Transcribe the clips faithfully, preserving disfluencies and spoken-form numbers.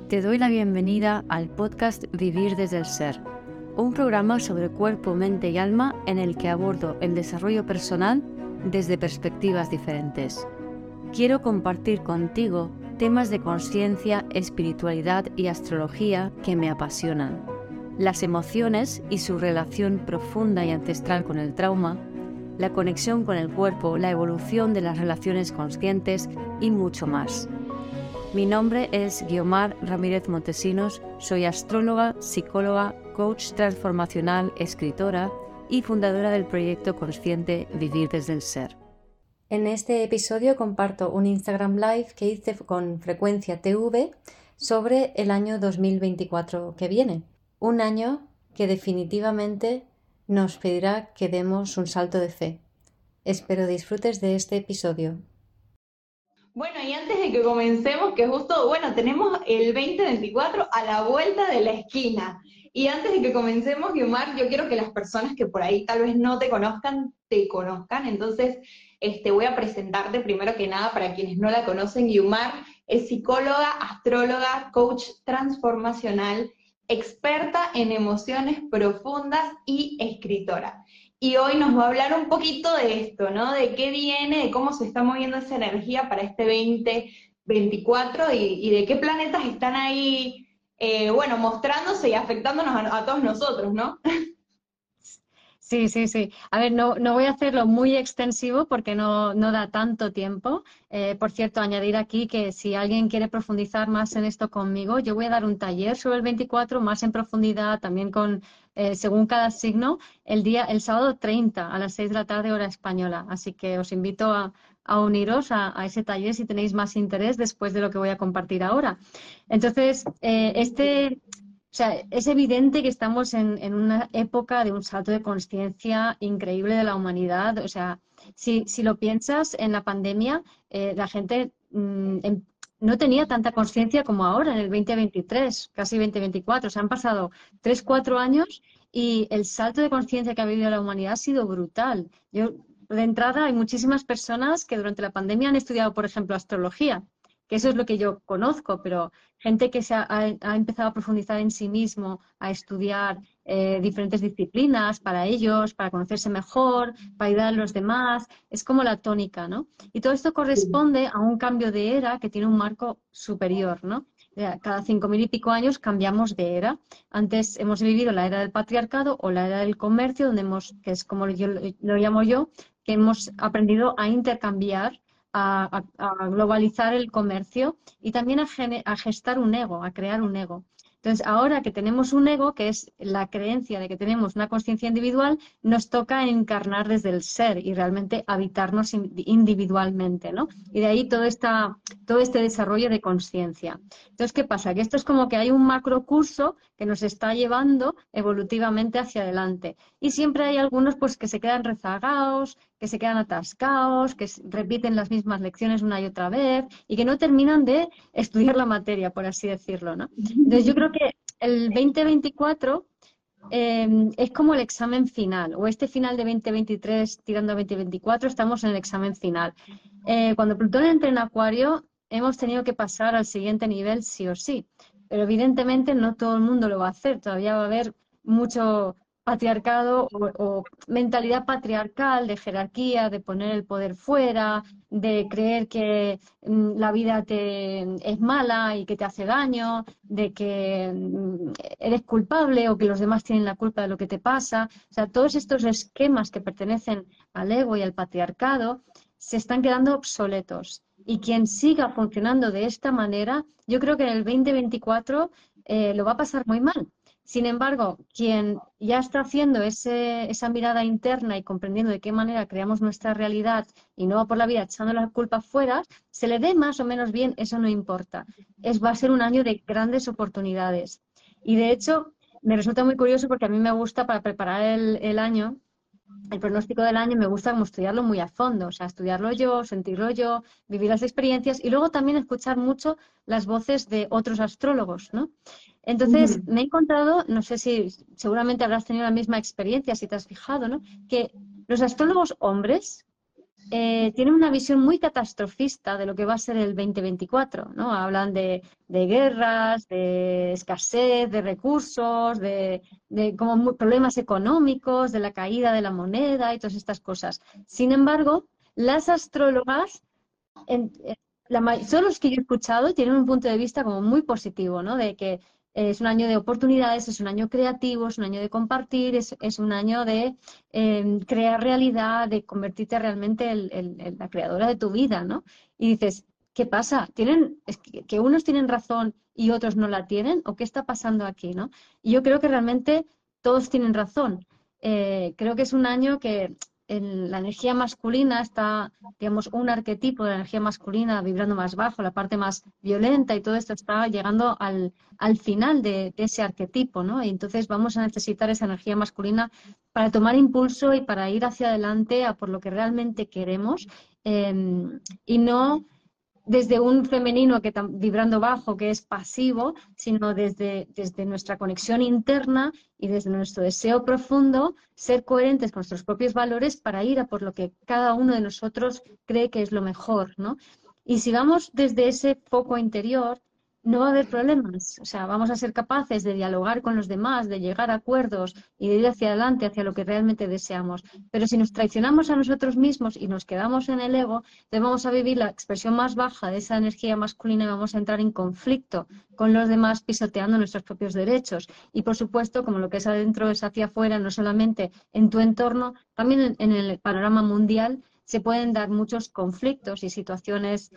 Te doy la bienvenida al podcast Vivir desde el Ser, un programa sobre cuerpo, mente y alma en el que abordo el desarrollo personal desde perspectivas diferentes. Quiero compartir contigo temas de conciencia, espiritualidad y astrología que me apasionan, las emociones y su relación profunda y ancestral con el trauma, la conexión con el cuerpo, la evolución de las relaciones conscientes y mucho más. Mi nombre es Guiomar Ramírez Montesinos, soy astróloga, psicóloga, coach transformacional, escritora y fundadora del proyecto consciente Vivir desde el Ser. En este episodio comparto un Instagram Live que hice con Frecuencia T V sobre el año dos mil veinticuatro que viene. Un año que definitivamente nos pedirá que demos un salto de fe. Espero disfrutes de este episodio. Bueno, y antes de que comencemos, que justo, bueno, tenemos el veinte veinticuatro a la vuelta de la esquina. Y antes de que comencemos, Guiomar, yo quiero que las personas que por ahí tal vez no te conozcan, te conozcan. Entonces, este, voy a presentarte primero que nada para quienes no la conocen. Guiomar es psicóloga, astróloga, coach transformacional, experta en emociones profundas y escritora. Y hoy nos va a hablar un poquito de esto, ¿no? De qué viene, de cómo se está moviendo esa energía para este veinte veinticuatro y, y de qué planetas están ahí, eh, bueno, mostrándose y afectándonos a, a todos nosotros, ¿no? Sí, sí, sí. A ver, no, no voy a hacerlo muy extensivo porque no, no da tanto tiempo. Eh, por cierto, añadir aquí que si alguien quiere profundizar más en esto conmigo, yo voy a dar un taller sobre el veinticuatro, más en profundidad, también con eh, según cada signo, el día, el sábado treinta a las seis de la tarde, hora española. Así que os invito a, a uniros a, a ese taller si tenéis más interés después de lo que voy a compartir ahora. Entonces, eh, este... O sea, es evidente que estamos en, en una época de un salto de conciencia increíble de la humanidad. O sea, si, si lo piensas, en la pandemia eh, la gente mmm, en, no tenía tanta conciencia como ahora, en el veinte veintitrés, casi veinte veinticuatro. O sea, han pasado tres cuatro años y el salto de conciencia que ha vivido la humanidad ha sido brutal. Yo, de entrada, hay muchísimas personas que durante la pandemia han estudiado, por ejemplo, astrología, que eso es lo que yo conozco, pero gente que se ha, ha empezado a profundizar en sí mismo, a estudiar eh, diferentes disciplinas para ellos, para conocerse mejor, para ayudar a los demás, es como la tónica, ¿no? Y todo esto corresponde a un cambio de era que tiene un marco superior, ¿no? Cada cinco mil y pico años cambiamos de era. Antes hemos vivido la era del patriarcado o la era del comercio, donde hemos, que es como yo, lo llamo yo, que hemos aprendido a intercambiar, A, a, a globalizar el comercio y también a, gene, a gestar un ego, a crear un ego. Entonces, ahora que tenemos un ego, que es la creencia de que tenemos una conciencia individual, nos toca encarnar desde el ser y realmente habitarnos individualmente, ¿no? Y de ahí todo, esta, todo este desarrollo de conciencia. Entonces, ¿qué pasa? Que esto es como que hay un macrocurso que nos está llevando evolutivamente hacia adelante. Y siempre hay algunos pues que se quedan rezagados, que se quedan atascados, que repiten las mismas lecciones una y otra vez y que no terminan de estudiar la materia, por así decirlo, ¿no? Entonces yo creo que el veinte veinticuatro eh, es como el examen final, o este final de veinte veintitrés tirando a veinte veinticuatro estamos en el examen final. Eh, cuando Plutón entra en Acuario hemos tenido que pasar al siguiente nivel sí o sí, pero evidentemente no todo el mundo lo va a hacer, todavía va a haber mucho patriarcado o, o mentalidad patriarcal de jerarquía, de poner el poder fuera, de creer que mm, la vida te es mala y que te hace daño, de que mm, eres culpable o que los demás tienen la culpa de lo que te pasa. O sea, todos estos esquemas que pertenecen al ego y al patriarcado se están quedando obsoletos. Y quien siga funcionando de esta manera, yo creo que en el veinte veinticuatro eh, lo va a pasar muy mal. Sin embargo, quien ya está haciendo ese, esa mirada interna y comprendiendo de qué manera creamos nuestra realidad y no va por la vida echando la culpa fuera, se le dé más o menos bien, eso no importa. Es, va a ser un año de grandes oportunidades. Y de hecho, me resulta muy curioso porque a mí me gusta para preparar el, el año, el pronóstico del año, me gusta como estudiarlo muy a fondo, o sea, estudiarlo yo, sentirlo yo, vivir las experiencias y luego también escuchar mucho las voces de otros astrólogos, ¿no? Entonces, uh-huh. me he encontrado, no sé si seguramente habrás tenido la misma experiencia, si te has fijado, ¿no? Que los astrólogos hombres eh, tienen una visión muy catastrofista de lo que va a ser el veinte veinticuatro, ¿no? Hablan de, de guerras, de escasez, de recursos, de, de como mu- problemas económicos, de la caída de la moneda y todas estas cosas. Sin embargo, las astrólogas en- eh, la ma- todos los que yo he escuchado tienen un punto de vista como muy positivo, ¿no? De que eh, es un año de oportunidades, es un año creativo, es un año de compartir, es, es un año de eh, crear realidad, de convertirte realmente en, en- en la creadora de tu vida, ¿no? Y dices, ¿qué pasa? ¿Tienen, es que, que unos tienen razón y otros no la tienen? ¿O qué está pasando aquí, ¿no? Y yo creo que realmente todos tienen razón. Eh, creo que es un año que en la energía masculina está, digamos, un arquetipo de la energía masculina vibrando más bajo, la parte más violenta, y todo esto está llegando al, al final de, de ese arquetipo, ¿no? Y entonces vamos a necesitar esa energía masculina para tomar impulso y para ir hacia adelante a por lo que realmente queremos, eh, y no desde un femenino que tam- vibrando bajo, que es pasivo, sino desde, desde nuestra conexión interna y desde nuestro deseo profundo, ser coherentes con nuestros propios valores para ir a por lo que cada uno de nosotros cree que es lo mejor, ¿no? Y si vamos desde ese foco interior, no va a haber problemas. O sea, vamos a ser capaces de dialogar con los demás, de llegar a acuerdos y de ir hacia adelante, hacia lo que realmente deseamos. Pero si nos traicionamos a nosotros mismos y nos quedamos en el ego, entonces vamos a vivir la expresión más baja de esa energía masculina y vamos a entrar en conflicto con los demás, pisoteando nuestros propios derechos. Y por supuesto, como lo que es adentro es hacia afuera, no solamente en tu entorno, también en, en el panorama mundial se pueden dar muchos conflictos y situaciones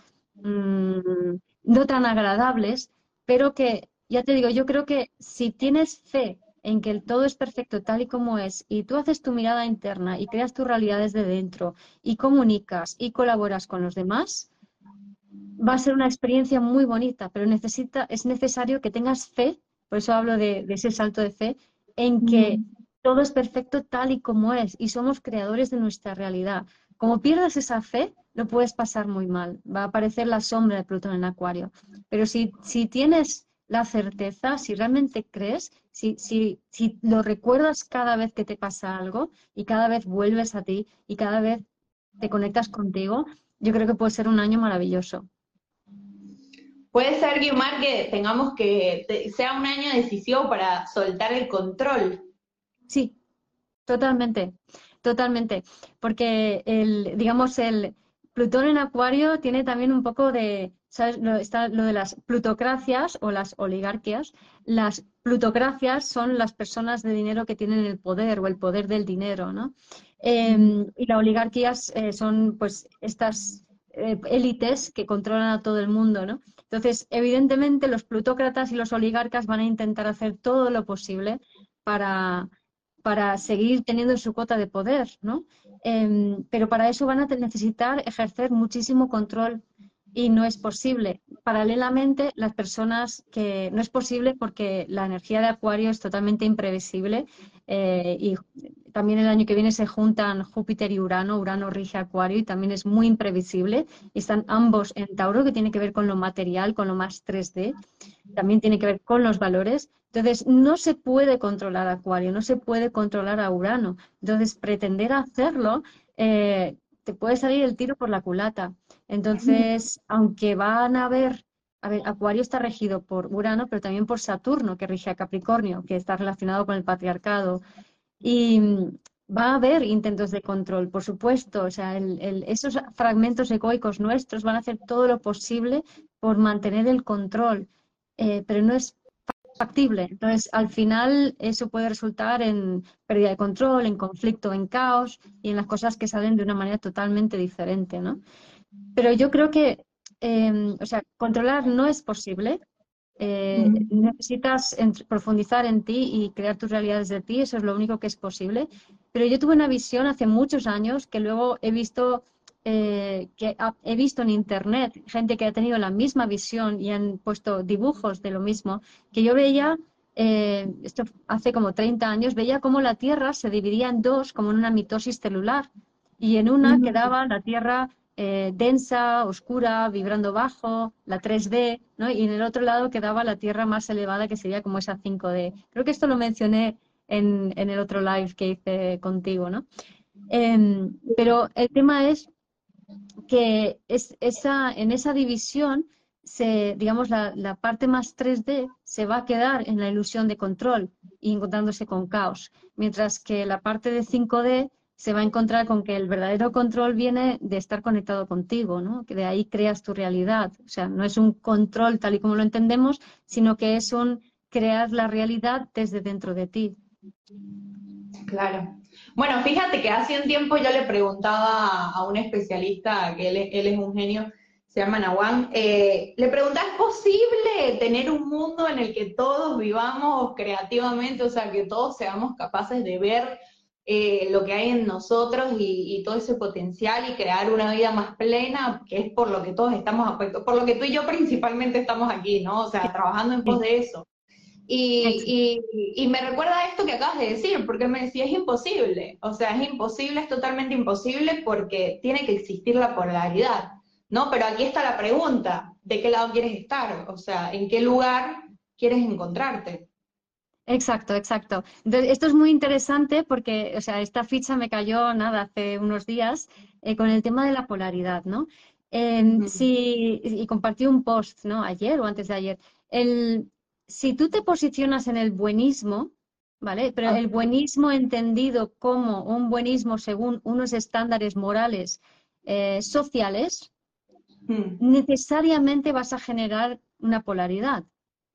mmm, no tan agradables, pero que, ya te digo, yo creo que si tienes fe en que el todo es perfecto tal y como es, y tú haces tu mirada interna y creas tu realidad desde dentro, y comunicas y colaboras con los demás, va a ser una experiencia muy bonita, pero necesita, es necesario que tengas fe, por eso hablo de, de ese salto de fe, en que Mm. todo es perfecto tal y como es y somos creadores de nuestra realidad. Como pierdas esa fe, lo puedes pasar muy mal. Va a aparecer la sombra de Plutón en Acuario. Pero si, si tienes la certeza, si realmente crees, si, si, si lo recuerdas cada vez que te pasa algo y cada vez vuelves a ti y cada vez te conectas contigo, yo creo que puede ser un año maravilloso. Puede ser, Guiomar, que tengamos que, te- sea un año decisivo para soltar el control. Sí, totalmente, totalmente. Porque el, digamos, el Plutón en Acuario tiene también un poco de, ¿sabes? Lo, está lo de las plutocracias o las oligarquías. Las plutocracias son las personas de dinero que tienen el poder o el poder del dinero, ¿no? Eh, y las oligarquías eh, son pues estas eh, élites que controlan a todo el mundo, ¿no? Entonces, evidentemente, los plutócratas y los oligarcas van a intentar hacer todo lo posible para para seguir teniendo su cuota de poder, ¿no? Em, pero para eso van a te- necesitar ejercer muchísimo control y no es posible. Paralelamente, las personas que no es posible porque la energía de Acuario es totalmente imprevisible, eh, y también el año que viene se juntan Júpiter y Urano. Urano rige Acuario y también es muy imprevisible. Y están ambos en Tauro, que tiene que ver con lo material, con lo más tres D, también tiene que ver con los valores. Entonces, no se puede controlar a Acuario, no se puede controlar a Urano. Entonces, pretender hacerlo, eh, te puede salir el tiro por la culata. Entonces, aunque van a haber, a ver, Acuario está regido por Urano, pero también por Saturno, que rige a Capricornio, que está relacionado con el patriarcado. Y mm, va a haber intentos de control, por supuesto. O sea, el- el- esos fragmentos egoicos nuestros van a hacer todo lo posible por mantener el control, eh, pero no es factible. Entonces, al final, eso puede resultar en pérdida de control, en conflicto, en caos y en las cosas que salen de una manera totalmente diferente, ¿no? Pero yo creo que, eh, o sea, controlar no es posible. Eh, necesitas ent- profundizar en ti y crear tus realidades de ti, eso es lo único que es posible. Pero yo tuve una visión hace muchos años que luego he visto, eh, que ha- he visto en internet gente que ha tenido la misma visión y han puesto dibujos de lo mismo, que yo veía, eh, esto hace como treinta años, veía cómo la Tierra se dividía en dos, como en una mitosis celular, y en una Ujú. quedaba la Tierra eh, densa, oscura, vibrando bajo, la tres D, ¿no? Y en el otro lado quedaba la Tierra más elevada, que sería como esa cinco D. Creo que esto lo mencioné en, en el otro live que hice contigo, ¿no? Em, pero el tema es que es, esa, en esa división, se, digamos, la, la parte más tres D se va a quedar en la ilusión de control y encontrándose con caos, mientras que la parte de cinco D se va a encontrar con que el verdadero control viene de estar conectado contigo, ¿no? Que de ahí creas tu realidad. O sea, no es un control tal y como lo entendemos, sino que es un crear la realidad desde dentro de ti. Claro. Bueno, fíjate que hace un tiempo yo le preguntaba a un especialista, que él, es- él es un genio, se llama Nawan, eh, le preguntaba, ¿es posible tener un mundo en el que todos vivamos creativamente, o sea, que todos seamos capaces de ver eh, lo que hay en nosotros y, y todo ese potencial y crear una vida más plena, que es por lo que todos estamos afectados, por lo que tú y yo principalmente estamos aquí, ¿no? O sea, trabajando en pos Sí, de eso. exacto. Y, y, y me recuerda a esto que acabas de decir, porque él me decía, es imposible, o sea, es imposible, es totalmente imposible porque tiene que existir la polaridad, ¿no? Pero aquí está la pregunta, ¿de qué lado quieres estar? O sea, ¿en qué lugar quieres encontrarte? Exacto, exacto. Entonces, esto es muy interesante porque, o sea, esta ficha me cayó, nada, hace unos días eh, con el tema de la polaridad, ¿no? Em, Ujú. si, y compartí un post, ¿no? Ayer o antes de ayer. El, si tú te posicionas en el buenismo, ¿vale? Pero Ah, el buenismo entendido como un buenismo según unos estándares morales eh, sociales, mm, necesariamente vas a generar una polaridad.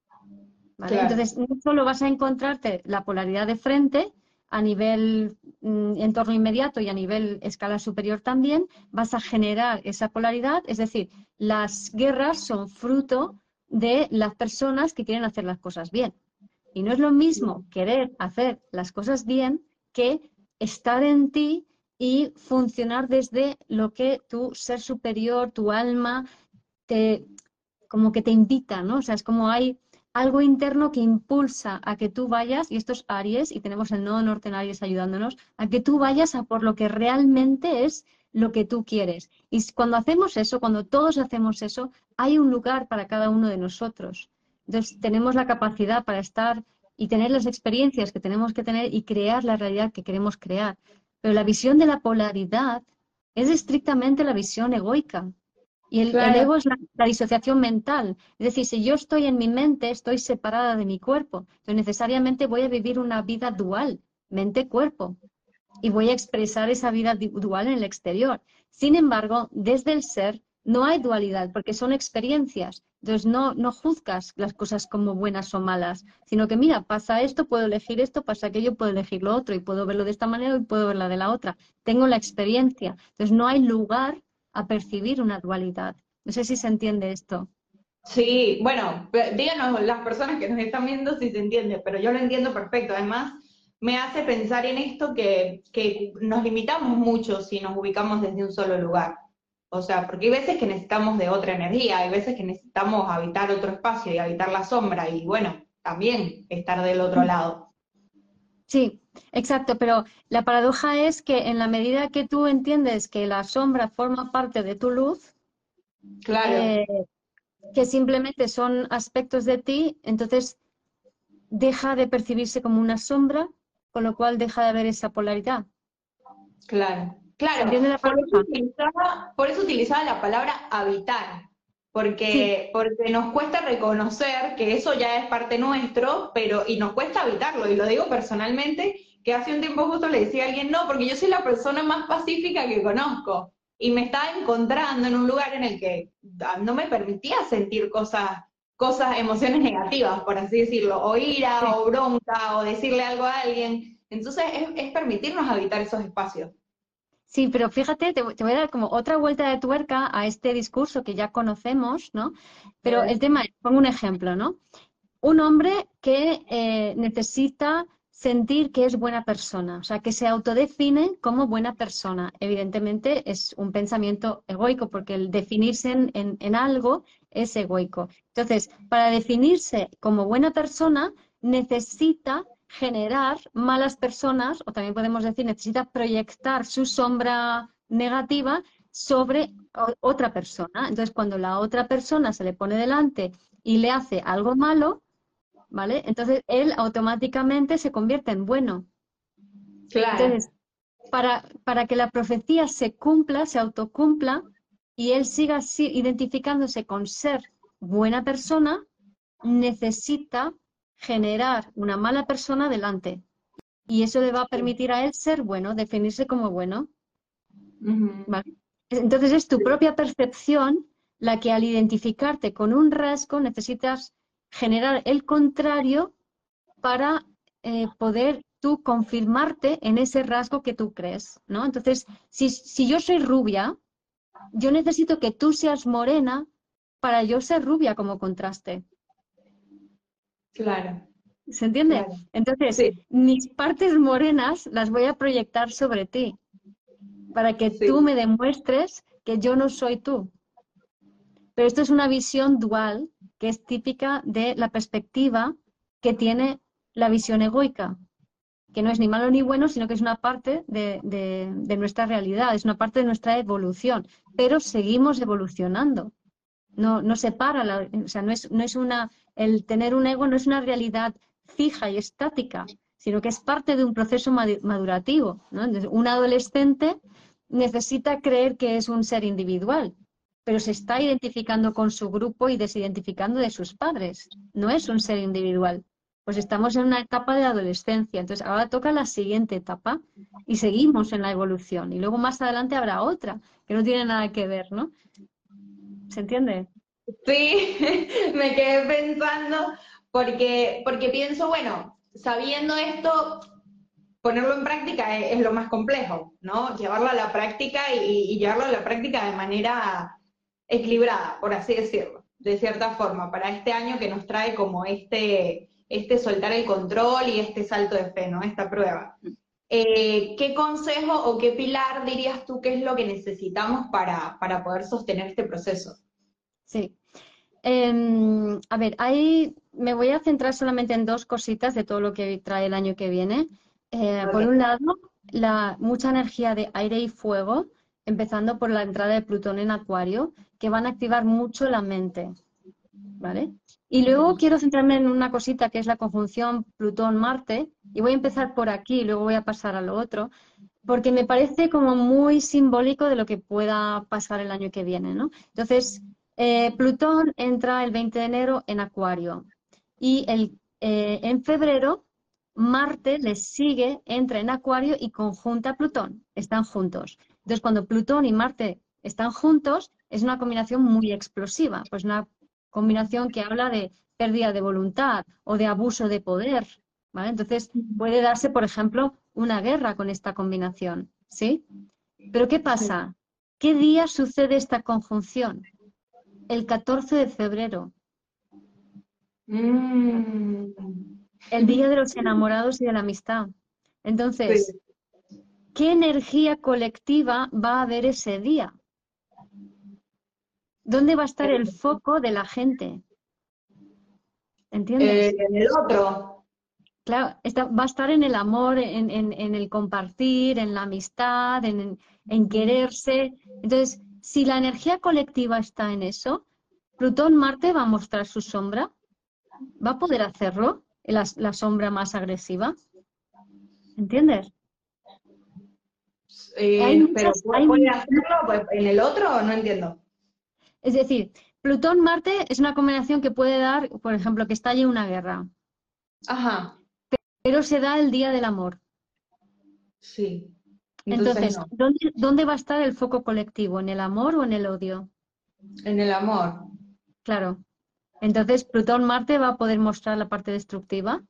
¿Vale? claro, Entonces, no solo vas a encontrarte la polaridad de frente a nivel mm, entorno inmediato y a nivel escala superior también, vas a generar esa polaridad, es decir, las guerras son fruto de las personas que quieren hacer las cosas bien. Y no es lo mismo querer hacer las cosas bien que estar en ti y funcionar desde lo que tu ser superior, tu alma, te, como que te invita, ¿no? O sea, es como hay algo interno que impulsa a que tú vayas, y esto es Aries, y tenemos el nodo norte en Aries ayudándonos, a que tú vayas a por lo que realmente es lo que tú quieres. Y cuando hacemos eso, cuando todos hacemos eso, hay un lugar para cada uno de nosotros. Entonces, tenemos la capacidad para estar y tener las experiencias que tenemos que tener y crear la realidad que queremos crear. Pero la visión de la polaridad es estrictamente la visión egoica. Y el, el claro. ego es la, la disociación mental. Es decir, si yo estoy en mi mente, estoy separada de mi cuerpo. Entonces, necesariamente voy a vivir una vida dual, mente-cuerpo. Y voy a expresar esa vida di- dual en el exterior. Sin embargo, desde el ser no hay dualidad, porque son experiencias. Entonces, no, no juzgas las cosas como buenas o malas, sino que, mira, pasa esto, puedo elegir esto, pasa aquello, puedo elegir lo otro, y puedo verlo de esta manera y puedo verla de la otra. Tengo la experiencia. Entonces, no hay lugar a percibir una dualidad. No sé si se entiende esto. Sí, bueno, pe- díganos las personas que nos están viendo si se entiende, pero yo lo entiendo perfecto. Además, me hace pensar en esto que, que nos limitamos mucho si nos ubicamos desde un solo lugar. O sea, porque hay veces que necesitamos de otra energía, hay veces que necesitamos habitar otro espacio y habitar la sombra y bueno, también estar del otro lado. Sí, exacto, pero la paradoja es que en la medida que tú entiendes que la sombra forma parte de tu luz, Claro, eh, que simplemente son aspectos de ti, entonces deja de percibirse como una sombra, con lo cual deja de haber esa polaridad. claro, ¿Se claro. entiende la Por eso paradoja? utilizaba, por eso utilizaba la palabra habitar, Sí, porque, porque nos cuesta reconocer que eso ya es parte nuestro, pero, y nos cuesta habitarlo, y lo digo personalmente, que hace un tiempo justo le decía a alguien, no, porque yo soy la persona más pacífica que conozco, y me estaba encontrando en un lugar en el que ah, no me permitía sentir cosas, cosas, emociones negativas, por así decirlo, o ira, sí. o bronca, o decirle algo a alguien. Entonces es, es permitirnos habitar esos espacios. Sí, pero fíjate, te, voy te voy a dar como otra vuelta de tuerca a este discurso que ya conocemos, ¿no? A Pero el ver. tema es, pongo un ejemplo, ¿no? Un hombre que eh, necesita sentir que es buena persona, o sea, que se autodefine como buena persona. Evidentemente es un pensamiento egoico, porque el definirse en, en- en algo es egoico. Entonces, para definirse como buena persona, necesita generar malas personas, o también podemos decir, necesita proyectar su sombra negativa sobre o- otra persona. Entonces, cuando la otra persona se le pone delante y le hace algo malo, ¿vale? Entonces él automáticamente se convierte en bueno. Claro, Entonces, para, para que la profecía se cumpla, se autocumpla y él siga así, identificándose con ser buena persona, necesita generar una mala persona delante. Y eso le va a permitir a él ser bueno, definirse como bueno. Ujú. ¿Vale? Entonces es tu propia percepción la que al identificarte con un rasgo necesitas generar el contrario para eh, poder tú confirmarte en ese rasgo que tú crees, ¿no? Entonces, si, si yo soy rubia, yo necesito que tú seas morena para yo ser rubia como contraste. Claro, ¿Se entiende? claro. Entonces, Sí, mis partes morenas las voy a proyectar sobre ti para que tú sí. me demuestres que yo no soy tú. Pero esto es una visión dual que es típica de la perspectiva que tiene la visión egoica, que no es ni malo ni bueno, sino que es una parte de, de, de nuestra realidad, es una parte de nuestra evolución, pero seguimos evolucionando. No, no separa, la, o sea, no es, no es una, el tener un ego no es una realidad fija y estática, sino que es parte de un proceso madurativo, ¿no? Entonces, un adolescente necesita creer que es un ser individual, pero se está identificando con su grupo y desidentificando de sus padres. No es un ser individual. Pues estamos en una etapa de adolescencia, entonces ahora toca la siguiente etapa y seguimos en la evolución. Y luego más adelante habrá otra, que no tiene nada que ver, ¿no? ¿Se entiende? Sí, me quedé pensando porque, porque pienso, bueno, sabiendo esto, ponerlo en práctica es, es lo más complejo, ¿no? Llevarlo a la práctica y, y llevarlo a la práctica de manera equilibrada, por así decirlo, de cierta forma, para este año que nos trae como este, este soltar el control y este salto de fe, ¿no? Esta prueba. Eh, ¿qué consejo o qué pilar dirías tú que es lo que necesitamos para, para poder sostener este proceso? Sí. Em, a ver, ahí me voy a centrar solamente en dos cositas de todo lo que trae el año que viene. Eh, por Ok. un lado, la mucha energía de aire y fuego, empezando por la entrada de Plutón en Acuario, que van a activar mucho la mente, ¿vale? Y luego quiero centrarme en una cosita que es la conjunción Plutón-Marte, y voy a empezar por aquí y luego voy a pasar a lo otro, porque me parece como muy simbólico de lo que pueda pasar el año que viene, ¿no? Entonces, eh, Plutón entra el veinte de enero en Acuario y el, eh, en febrero Marte le sigue, entra en Acuario y conjunta a Plutón, están juntos. Entonces, cuando Plutón y Marte están juntos, es una combinación muy explosiva, pues una combinación que habla de pérdida de voluntad o de abuso de poder, ¿vale? Entonces, puede darse, por ejemplo, una guerra con esta combinación, ¿sí? Pero ¿qué pasa? ¿Qué día sucede esta conjunción? El catorce de febrero, Mm. el día de los enamorados y de la amistad. Sí. Entonces, ¿qué energía colectiva va a haber ese día? ¿Dónde va a estar el foco de la gente? Eh, ¿Entiendes? en el otro. Claro, está- va a estar en el amor, en, en- en el compartir, en la amistad, en, en- en quererse. Entonces, si la energía colectiva está en eso, Plutón-Marte va a mostrar su sombra. ¿Va a poder hacerlo? La, la sombra más agresiva. ¿Entiendes? Hay Eh, pero muchas, ¿pu- hay, ¿puede hacerlo pues, en el otro? No entiendo. es decir, Plutón-Marte es una combinación que puede dar, por ejemplo, que estalle una guerra, Ajá, pero se da el día del amor. sí. Entonces Entonces, no. ¿dónde, dónde va a estar el foco colectivo? ¿En el amor o en el odio? En el amor. Claro. Entonces, Plutón-Marte va a poder mostrar la parte destructiva.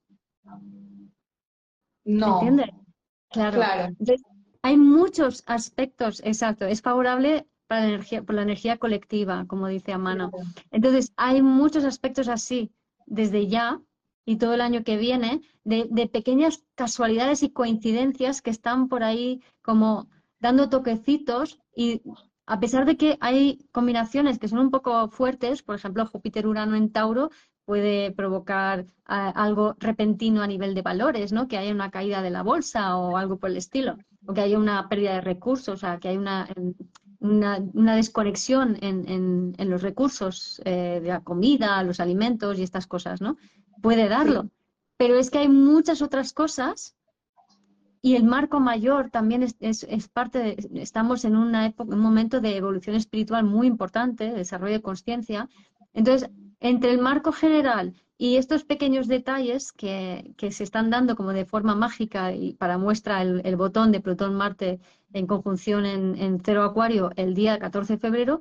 No. ¿Entiendes? Claro. Claro. Entonces, hay muchos aspectos, exacto. Es favorable para la energía, por la energía colectiva, como dice Amano. Entonces, hay muchos aspectos así, desde ya y todo el año que viene, de, de pequeñas casualidades y coincidencias que están por ahí como dando toquecitos y a pesar de que hay combinaciones que son un poco fuertes, por ejemplo, Júpiter-Urano en Tauro, puede provocar a, algo repentino a nivel de valores, ¿no? Que haya una caída de la bolsa o algo por el estilo, o que haya una pérdida de recursos, o sea, que haya una, una, una desconexión en, en, en, los recursos eh, de la comida, los alimentos y estas cosas, ¿no? Puede Sí. darlo. Pero es que hay muchas otras cosas y el marco mayor también es, es, es parte de, estamos en una época, un momento de evolución espiritual muy importante, de desarrollo de conciencia. Entonces, entre el marco general y estos pequeños detalles que, que se están dando como de forma mágica, y para muestra el, el botón de Plutón-Marte en conjunción en, en cero Acuario el día catorce de febrero,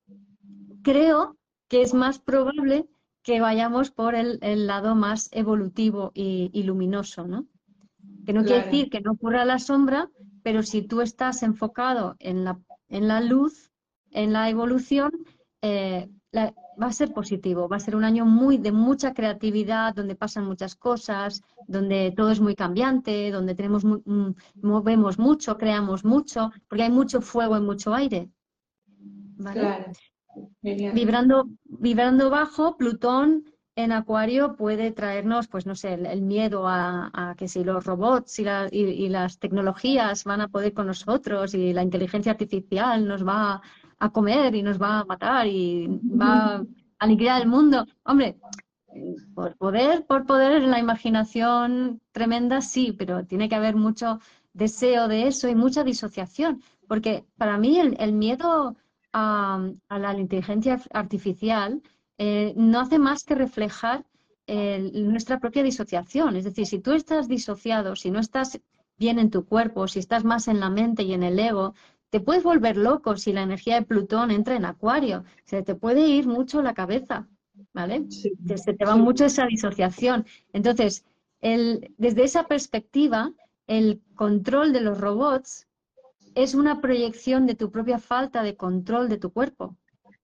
creo que es más probable que vayamos por el, el lado más evolutivo y, y luminoso, ¿no? Que no quiere Claro, decir que no ocurra la sombra, pero si tú estás enfocado en la, en la luz, en la evolución, eh, la- va a ser positivo. Va a ser un año muy de mucha creatividad, donde pasan muchas cosas, donde todo es muy cambiante, donde tenemos mu- mm, movemos mucho, creamos mucho, porque hay mucho fuego y mucho aire, ¿vale? claro, genial. Vibrando, vibrando bajo, Plutón en Acuario puede traernos, pues no sé, el, el miedo a, a que si los robots y, la- y- y las tecnologías van a poder con nosotros y la inteligencia artificial nos va a comer y nos va a matar y va a aniquilar el mundo. Hombre, por poder, por poder en la imaginación tremenda, sí, pero tiene que haber mucho deseo de eso y mucha disociación, porque para mí el, el miedo a, a la inteligencia artificial eh, no hace más que reflejar eh, nuestra propia disociación. Es decir, si tú estás disociado, si no estás bien en tu cuerpo, si estás más en la mente y en el ego, te puedes volver loco si la energía de Plutón entra en Acuario. Se te puede ir mucho la cabeza, ¿vale? Sí, Te- Se te va sí, mucho esa disociación. Entonces, el, desde esa perspectiva, el control de los robots es una proyección de tu propia falta de control de tu cuerpo,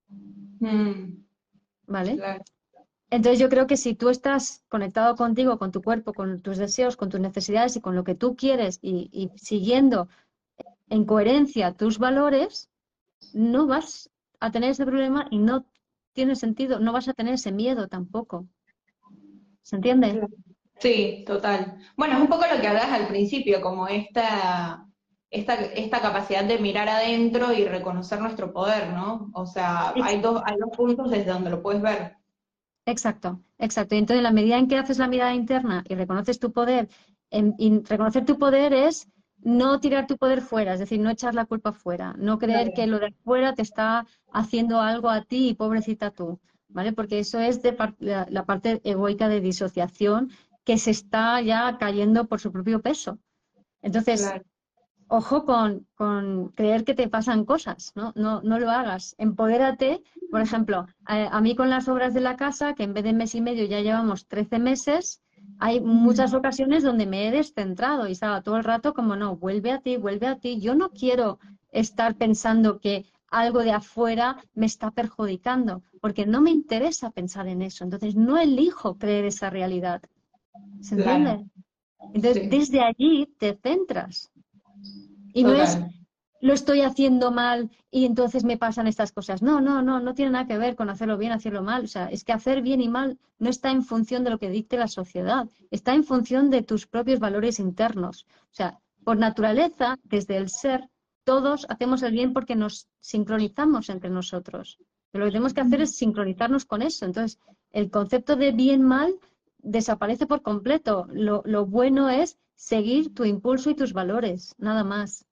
mm, ¿vale? claro, Entonces yo creo que si tú estás conectado contigo, con tu cuerpo, con tus deseos, con tus necesidades y con lo que tú quieres y, y siguiendo en coherencia tus valores, no vas a tener ese problema y no tiene sentido, no vas a tener ese miedo tampoco. ¿Se entiende? claro. Sí, total. Bueno, es un poco lo que hablabas al principio, como esta, esta, esta capacidad de mirar adentro y reconocer nuestro poder, ¿no? O sea, hay dos, hay dos puntos desde donde lo puedes ver. Exacto, exacto. Y entonces, en la medida en que haces la mirada interna y reconoces tu poder, en- y reconocer tu poder es no tirar tu poder fuera, es decir, no echar la culpa fuera, no creer que Claro, lo de fuera te está haciendo algo a ti y pobrecita tú, ¿vale? Porque eso es de par- la, la parte egoica de disociación que se está ya cayendo por su propio peso. Entonces, claro. ojo con, con creer que te pasan cosas, ¿no? No, no lo hagas. Empodérate, por ejemplo, a, a mí con las obras de la casa, que en vez de mes y medio ya llevamos trece meses, hay muchas ocasiones donde me he descentrado y estaba todo el rato como, no, vuelve a ti, vuelve a ti. Yo no quiero estar pensando que algo de afuera me está perjudicando, porque no me interesa pensar en eso. Entonces, no elijo creer esa realidad. ¿Se Claro, entiende? Entonces, sí, desde allí te centras. Y no es total. lo estoy haciendo mal y entonces me pasan estas cosas. No, no, no, no tiene nada que ver con hacerlo bien, hacerlo mal. O sea, es que hacer bien y mal no está en función de lo que dicte la sociedad, está en función de tus propios valores internos. O sea, por naturaleza, desde el ser, todos hacemos el bien porque nos sincronizamos entre nosotros. Pero lo que tenemos que hacer es sincronizarnos con eso. Entonces, el concepto de bien-mal desaparece por completo. Lo, lo bueno es seguir tu impulso y tus valores, nada más.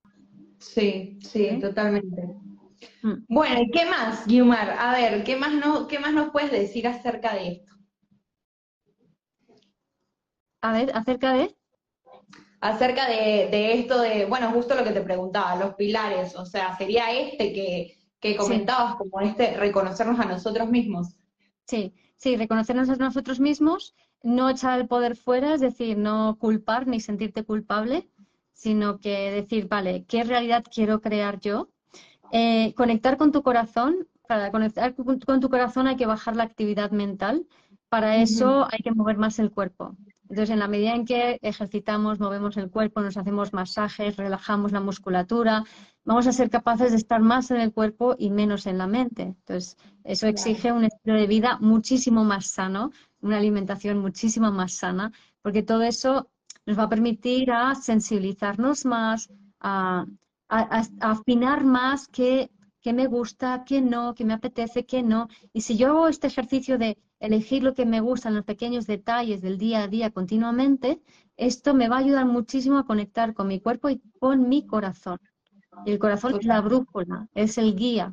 Sí, sí, ¿Vale? totalmente. Mm. Bueno, ¿y qué más, Guiomar? A ver, ¿qué más, no, qué más nos puedes decir acerca de esto? A ver, acerca de... Acerca de, de esto de, bueno, justo lo que te preguntaba, los pilares, o sea, sería este que, que Sí, comentabas, como este reconocernos a nosotros mismos. sí, sí, reconocernos a nosotros mismos, no echar el poder fuera, es decir, no culpar ni sentirte culpable, sino que decir, vale, ¿qué realidad quiero crear yo? Eh, conectar con tu corazón. Para conectar con con tu corazón hay que bajar la actividad mental. Para Ujú. eso hay que mover más el cuerpo. Entonces, en la medida en que ejercitamos, movemos el cuerpo, nos hacemos masajes, relajamos la musculatura, vamos a ser capaces de estar más en el cuerpo y menos en la mente. Entonces, eso Claro, exige un estilo de vida muchísimo más sano, una alimentación muchísimo más sana, porque todo eso nos va a permitir a sensibilizarnos más, a a, a- a afinar más qué, qué me gusta, qué no, qué me apetece, qué no. Y si yo hago este ejercicio de elegir lo que me gusta en los pequeños detalles del día a día continuamente, esto me va a ayudar muchísimo a conectar con mi cuerpo y con mi corazón. Y el corazón es la Total, brújula, es el guía,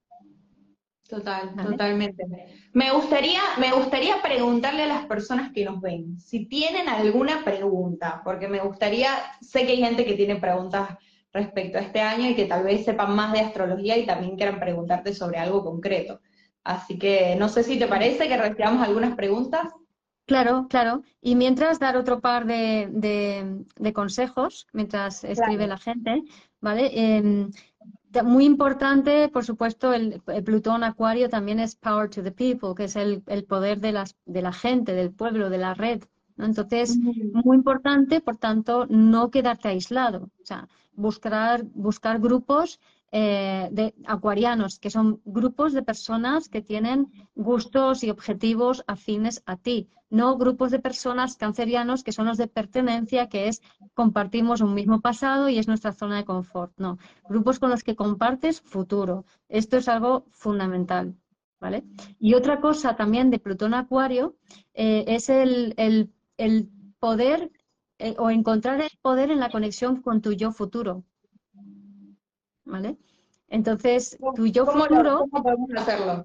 total, ¿vale? totalmente. Me gustaría, me gustaría preguntarle a las personas que nos ven si tienen alguna pregunta, porque me gustaría, sé que hay gente que tiene preguntas respecto a este año y que tal vez sepan más de astrología y también quieran preguntarte sobre algo concreto. Así que no sé si te parece que recibamos algunas preguntas. Claro, claro. Y mientras dar otro par de, de- de consejos, mientras escribe Claro. la gente, ¿vale? Em, ta- muy importante, por supuesto, el, el Plutón Acuario también es power to the people, que es el, el poder de las, de la gente, del pueblo, de la red, ¿no? Entonces, Ujú. muy importante, por tanto, no quedarte aislado. O sea, buscar, buscar grupos eh, de acuarianos, que son grupos de personas que tienen gustos y objetivos afines a ti, no grupos de personas cancerianos que son los de pertenencia, que es compartimos un mismo pasado y es nuestra zona de confort. No, grupos con los que compartes futuro. Esto es algo fundamental, ¿vale? Y otra cosa también de Plutón Acuario eh, es el, el- el poder eh, o encontrar el poder en la conexión con tu yo futuro, ¿vale? Entonces, tu yo ¿Cómo lo, futuro, cómo podemos hacerlo?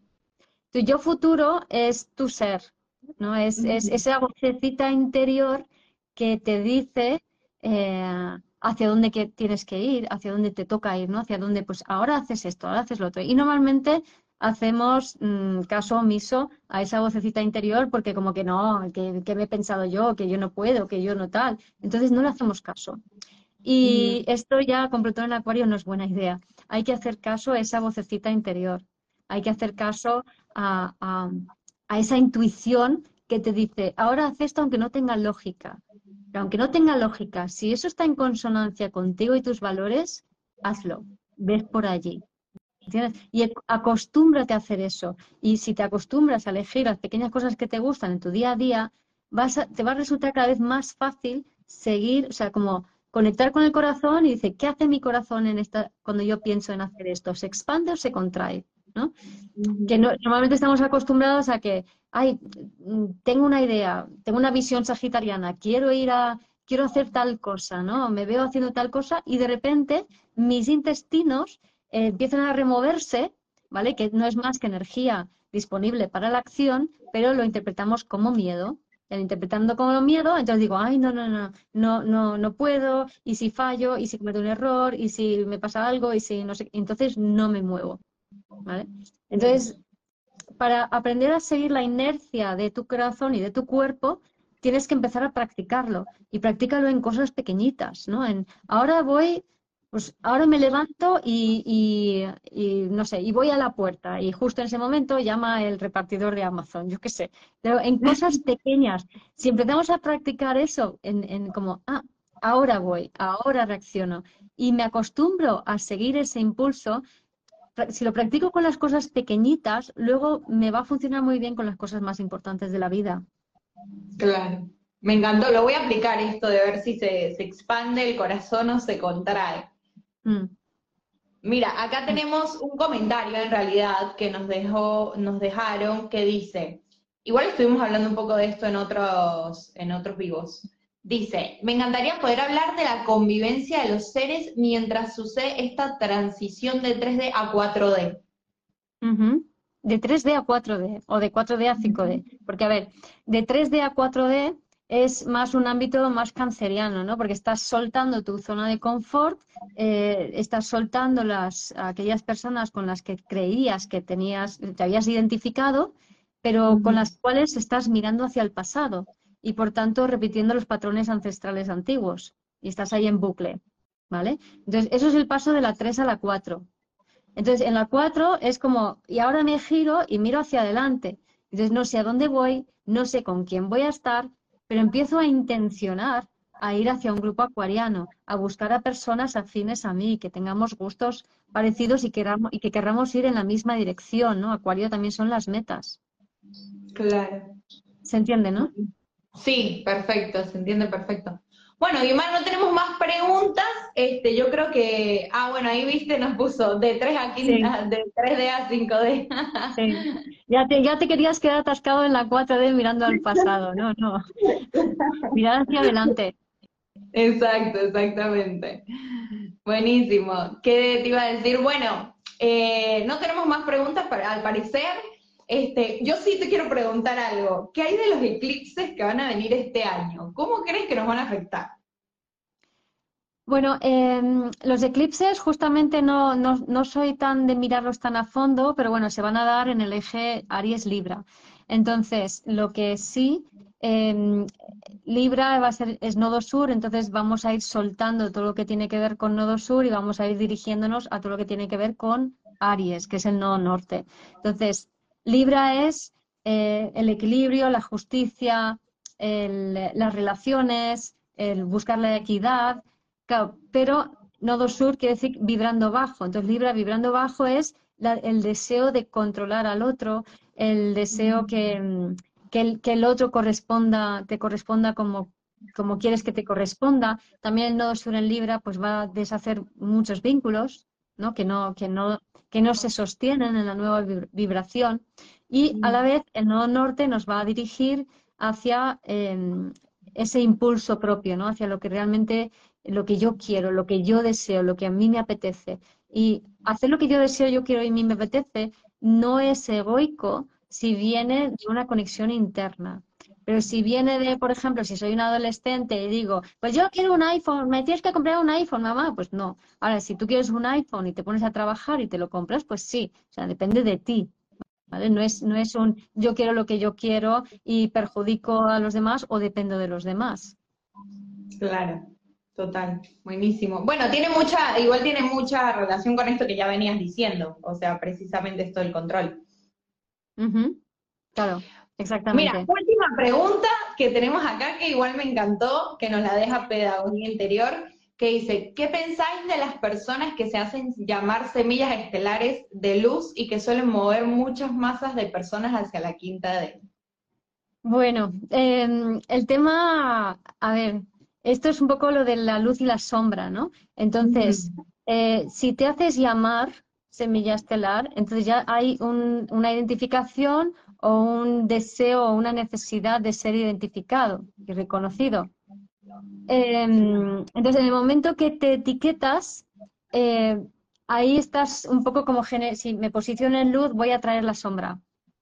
tu yo futuro es tu ser, ¿no? Es, es Ujú. esa vocecita interior que te dice eh, hacia dónde que tienes que ir, hacia dónde te toca ir, ¿no? Hacia dónde, pues ahora haces esto, ahora haces lo otro. Y normalmente hacemos mm, caso omiso a esa vocecita interior porque como que no, que, que me he pensado yo, que yo no puedo, que yo no tal. Entonces no le hacemos caso. Ujú. Y esto ya con Plutón en Acuario no es buena idea. Hay que hacer caso a esa vocecita interior. Hay que hacer caso a, a- a esa intuición que te dice, ahora haz esto aunque no tenga lógica. Pero aunque no tenga lógica, si eso está en consonancia contigo y tus valores, hazlo. Ves por allí. ¿Entiendes? Y ac- acostúmbrate a hacer eso. Y si te acostumbras a elegir las pequeñas cosas que te gustan en tu día a día, vas a- te va a resultar cada vez más fácil seguir, o sea, como conectar con el corazón y dice, ¿qué hace mi corazón en esta, cuando yo pienso en hacer esto? ¿Se expande o se contrae? ¿No? Que Ujú. no- normalmente estamos acostumbrados a que, ay, mm, tengo una idea, tengo una visión sagitariana, quiero ir a, quiero hacer tal cosa, ¿no? Me veo haciendo tal cosa y de repente mis intestinos eh, empiezan a removerse, ¿vale? Que no es más que energía disponible para la acción, pero lo interpretamos como miedo. Y al interpretando como miedo, entonces digo, ay, no, no, no, no, no, no puedo, y si fallo, y si cometo un error, y si me pasa algo, y si no sé, entonces no me muevo, ¿vale? Entonces, para aprender a seguir la inercia de tu corazón y de tu cuerpo, tienes que empezar a practicarlo y practícalo en cosas pequeñitas, ¿no? En, ahora voy, pues ahora me levanto y, y- y, no sé, y voy a la puerta y justo en ese momento llama el repartidor de Amazon, yo qué sé, pero en cosas pequeñas, si empezamos a practicar eso en, en como, ah, ahora voy, ahora reacciono y me acostumbro a seguir ese impulso, pra- si lo practico con las cosas pequeñitas, luego me va a funcionar muy bien con las cosas más importantes de la vida. Claro. Me encantó, lo voy a aplicar esto de ver si se, se expande el corazón o se contrae. Mm, Mira, acá tenemos un comentario en realidad que nos dejó, nos dejaron que dice, igual estuvimos hablando un poco de esto en otros, en otros vivos. Dice, me encantaría poder hablar de la convivencia de los seres mientras sucede esta transición de tres D a cuatro D. ujú. De tres D a cuatro D o de cuatro D a cinco D. Porque, a ver, de tres D a cuatro D es más un ámbito más canceriano, ¿no? Porque estás soltando tu zona de confort, eh, estás soltando las, a aquellas personas con las que creías que tenías, te habías identificado, pero con Ujú. las cuales estás mirando hacia el pasado y, por tanto, repitiendo los patrones ancestrales antiguos. Y estás ahí en bucle, ¿vale? Entonces, eso es el paso de la tres a la cuatro. Entonces, en la cuatro es como, y ahora me giro y miro hacia adelante. Entonces, no sé a dónde voy, no sé con quién voy a estar, pero empiezo a intencionar a ir hacia un grupo acuariano, a buscar a personas afines a mí, que tengamos gustos parecidos y, queramos, y que querramos ir en la misma dirección, ¿no? Acuario también son las metas. Claro. ¿Se entiende, no? Sí, perfecto, se entiende perfecto. Bueno, Guimar, no tenemos más preguntas. Este, yo creo que, ah, bueno, ahí viste, nos puso de tres a Sí, quinta, de tres D a cinco D. sí. Ya te, ya te querías quedar atascado en la cuatro D mirando al pasado. No, no. Mirar hacia adelante. Exacto, exactamente. Buenísimo. ¿Qué te iba a decir? Bueno, eh, no tenemos más preguntas para- al parecer. Este, yo sí te quiero preguntar algo. ¿Qué hay de los eclipses que van a venir este año? ¿Cómo crees que nos van a afectar? Bueno, em, los eclipses justamente no, no, no soy tan de mirarlos tan a fondo, pero bueno, se van a dar en el eje Aries-Libra. Entonces, lo que sí, em, Libra va a ser, es nodo sur, entonces vamos a ir soltando todo lo que tiene que ver con nodo sur y vamos a ir dirigiéndonos a todo lo que tiene que ver con Aries, que es el nodo norte. Entonces, Libra es eh, el equilibrio, la justicia, el- las relaciones, el buscar la equidad. Claro, pero nodo sur quiere decir vibrando bajo. Entonces, Libra vibrando bajo es la- el deseo de controlar al otro, el deseo que, mm, que el, que el otro corresponda, te corresponda como, como quieres que te corresponda. También el nodo sur en Libra pues va a deshacer muchos vínculos, ¿no? Que no, que no, que no se sostienen en la nueva vib- vibración. Y a la vez el nodo norte nos va a dirigir hacia em, ese impulso propio, ¿no? Hacia lo que realmente lo que yo quiero, lo que yo deseo, lo que a mí me apetece. Y hacer lo que yo deseo, yo quiero y a mí me apetece, no es egoico si viene de una conexión interna. Pero si viene de, por ejemplo, si soy un adolescente y digo, pues yo quiero un iPhone, me tienes que comprar un iPhone, mamá, pues no. Ahora, si tú quieres un iPhone y te pones a trabajar y te lo compras, pues sí, o sea, depende de ti, ¿vale? No es, no es un yo quiero lo que yo quiero y perjudico a los demás o dependo de los demás. Claro, total, buenísimo. Bueno, tiene mucha, igual tiene mucha relación con esto que ya venías diciendo, o sea, precisamente esto del control. Ujú, claro, Mira, exactamente. última pregunta que tenemos acá que igual me encantó, que nos la deja Pedagogía Interior, que dice, ¿qué pensáis de las personas que se hacen llamar semillas estelares de luz y que suelen mover muchas masas de personas hacia la quinta D? Bueno, em, el tema, a ver, esto es un poco lo de la luz y la sombra, ¿no? Entonces, Ujú. eh, si te haces llamar semilla estelar, entonces ya hay un- una identificación o un deseo o una necesidad de ser identificado y reconocido. Em, entonces, en el momento que te etiquetas, eh, ahí estás un poco como, gene- si me posiciono en luz, voy a traer la sombra.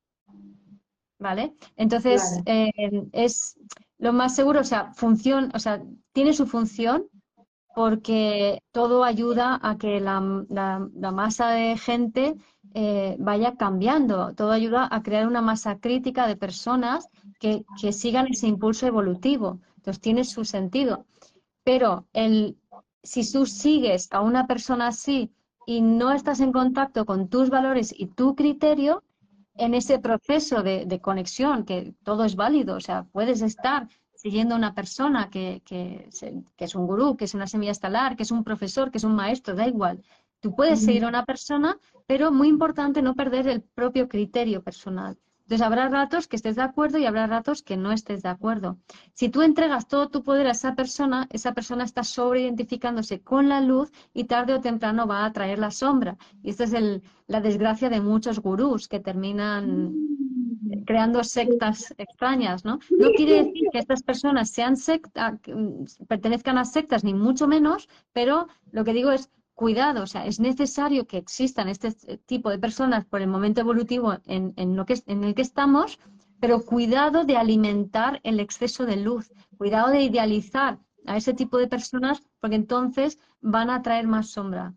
¿Vale? Entonces, Claro. eh, es lo más seguro, o sea, función, o sea, tiene su función porque todo ayuda a que la, la- la masa de gente eh, vaya cambiando, todo ayuda a crear una masa crítica de personas que, que sigan ese impulso evolutivo. Entonces, tiene su sentido. Pero el, si tú sigues a una persona así y no estás en contacto con tus valores y tu criterio, en ese proceso de, de conexión, que todo es válido, o sea, puedes estar siguiendo a una persona que, que, se- que es un gurú, que es una semilla estelar, que es un profesor, que es un maestro, da igual. Tú puedes seguir a una persona, pero muy importante no perder el propio criterio personal. Entonces, habrá ratos que estés de acuerdo y habrá ratos que no estés de acuerdo. Si tú entregas todo tu poder a esa persona, esa persona está sobreidentificándose con la luz y tarde o temprano va a atraer la sombra. Y esta es el, la desgracia de muchos gurús que terminan creando sectas extrañas, ¿no? No quiere decir que estas personas sean secta, que, mm, pertenezcan a sectas, ni mucho menos, pero lo que digo es cuidado, o sea, es necesario que existan este tipo de personas por el momento evolutivo en, en lo que, en el que estamos, pero cuidado de alimentar el exceso de luz, cuidado de idealizar a ese tipo de personas, porque entonces van a traer más sombra.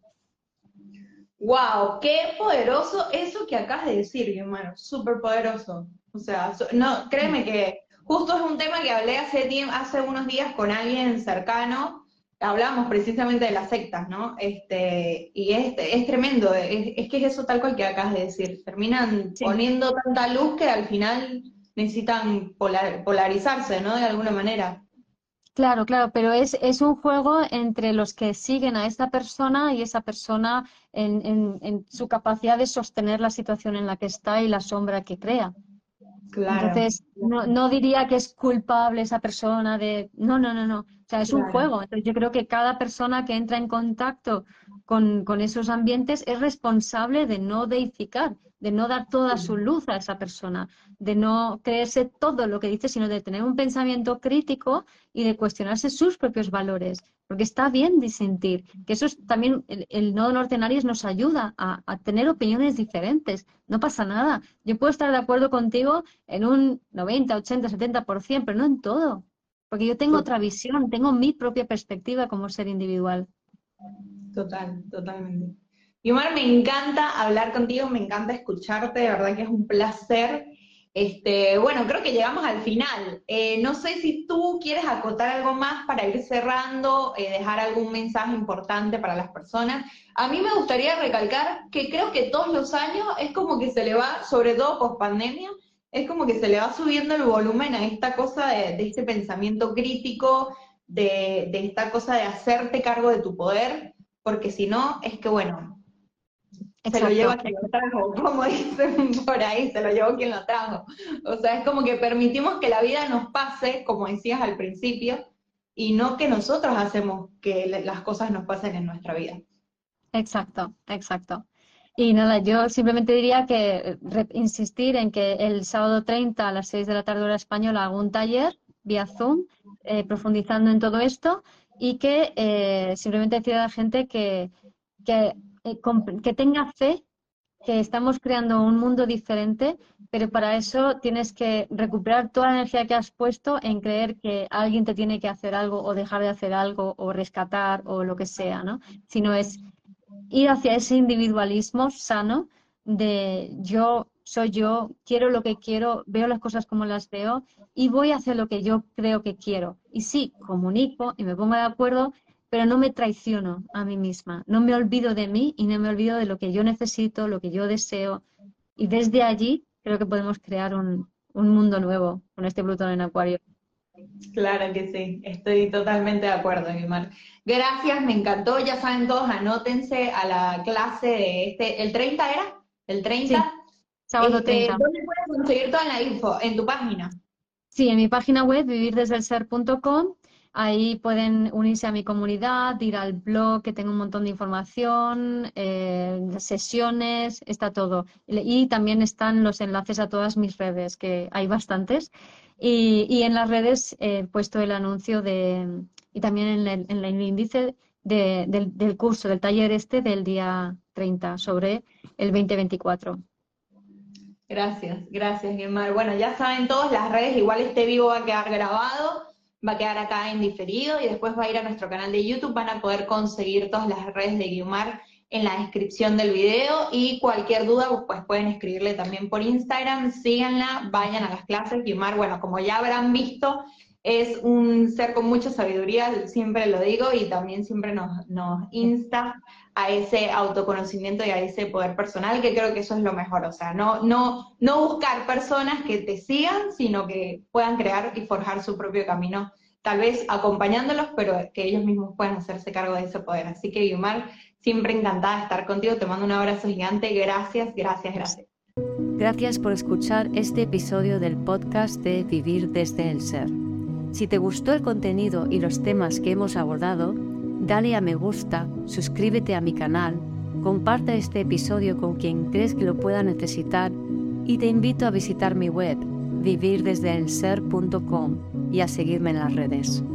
Wow, qué poderoso eso que acabas de decir, mi hermano, súper poderoso. O sea, so- no, créeme que justo es un tema que hablé hace tiempo, hace unos días con alguien cercano, hablamos precisamente de las sectas, ¿no? Este, y es, es tremendo, es, es que es eso tal cual que acabas de decir. Terminan Sí. poniendo tanta luz que al final necesitan polar- polarizarse, ¿no? De alguna manera. Claro, claro, pero es, es un juego entre los que siguen a esta persona y esa persona en, en, en su capacidad de sostener la situación en la que está y la sombra que crea. Claro. Entonces, no, no diría que es culpable esa persona de... No, no, no, no. O sea, es un Claro. juego. Entonces, yo creo que cada persona que entra en contacto con, con esos ambientes es responsable de no deificar, de no dar toda su luz a esa persona, de no creerse todo lo que dice, sino de tener un pensamiento crítico y de cuestionarse sus propios valores. Porque está bien disentir, que eso es también, el, el nodo norte en Aries nos ayuda a, a tener opiniones diferentes. No pasa nada. Yo puedo estar de acuerdo contigo en un noventa, ochenta, setenta por ciento, pero no en todo. Porque yo tengo otra visión, tengo mi propia perspectiva como ser individual. Total, totalmente. Y Omar, me encanta hablar contigo, me encanta escucharte, de verdad que es un placer. Este, bueno, creo que llegamos al final. Eh, no sé si tú quieres acotar algo más para ir cerrando, eh, dejar algún mensaje importante para las personas. A mí me gustaría recalcar que creo que todos los años es como que se le va, sobre todo post pandemia, es como que se le va subiendo el volumen a esta cosa de, de este pensamiento crítico, de, de esta cosa de hacerte cargo de tu poder, porque si no, es que bueno, se lo lleva quien lo trajo, como dicen por ahí, se lo llevó quien lo trajo. O sea, es como que permitimos que la vida nos pase, como decías al principio, y no que nosotros hacemos que las cosas nos pasen en nuestra vida. Exacto, exacto. Y nada, yo simplemente diría que re- insistir en que el sábado treinta a las seis de la tarde hora española hago un taller vía Zoom, eh, profundizando en todo esto y que eh, simplemente decir a la gente que, que, eh, comp- que tenga fe que estamos creando un mundo diferente, pero para eso tienes que recuperar toda la energía que has puesto en creer que alguien te tiene que hacer algo o dejar de hacer algo o rescatar o lo que sea, ¿no? Sino es ir hacia ese individualismo sano de yo soy yo, quiero lo que quiero, veo las cosas como las veo y voy a hacer lo que yo creo que quiero. Y sí, comunico y me pongo de acuerdo, pero no me traiciono a mí misma, no me olvido de mí y no me olvido de lo que yo necesito, lo que yo deseo. Y desde allí creo que podemos crear un, un mundo nuevo con este Plutón en Acuario. Claro que sí, estoy totalmente de acuerdo, Guimar. Gracias, me encantó. Ya saben todos, anótense a la clase de este, ¿el treinta era? ¿El Sí, treinta? sábado Este, treinta. ¿dónde puedes conseguir toda la info? En tu página. Sí, en mi página web, vivir desde el ser punto com, ahí pueden unirse a mi comunidad, ir al blog, que tengo un montón de información, eh, sesiones, está todo. Y también están los enlaces a todas mis redes, que hay bastantes. Y, y en las redes he puesto el anuncio de, y también en el, en el índice de- del, del curso, del taller este del día treinta sobre el veinte veinticuatro. Gracias, gracias, Guimar. Bueno, ya saben todos, las redes, igual este vivo va a quedar grabado, va a quedar acá en diferido y después va a ir a nuestro canal de YouTube, van a poder conseguir todas las redes de Guimar en la descripción del video y cualquier duda pues pueden escribirle también por Instagram, síganla, vayan a las clases. Guimar, bueno, como ya habrán visto, es un ser con mucha sabiduría, siempre lo digo, y también siempre nos, nos insta a ese autoconocimiento y a ese poder personal, que creo que eso es lo mejor, o sea, no, no, no buscar personas que te sigan, sino que puedan crear y forjar su propio camino, tal vez acompañándolos, pero que ellos mismos puedan hacerse cargo de ese poder. Así que, Guimar, siempre encantada de estar contigo, te mando un abrazo gigante, gracias, gracias, gracias. Gracias por escuchar este episodio del podcast de Vivir desde el Ser. Si te gustó el contenido y los temas que hemos abordado, dale a me gusta, suscríbete a mi canal, comparte este episodio con quien crees que lo pueda necesitar y te invito a visitar mi web, vivir desde el ser punto com, y a seguirme en las redes.